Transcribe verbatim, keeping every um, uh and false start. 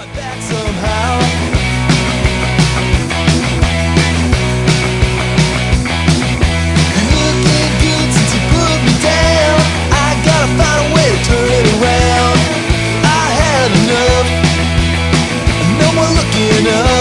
Back somehow. Looking good since you put me down. I gotta find a way to turn it around. I had enough. No more looking up.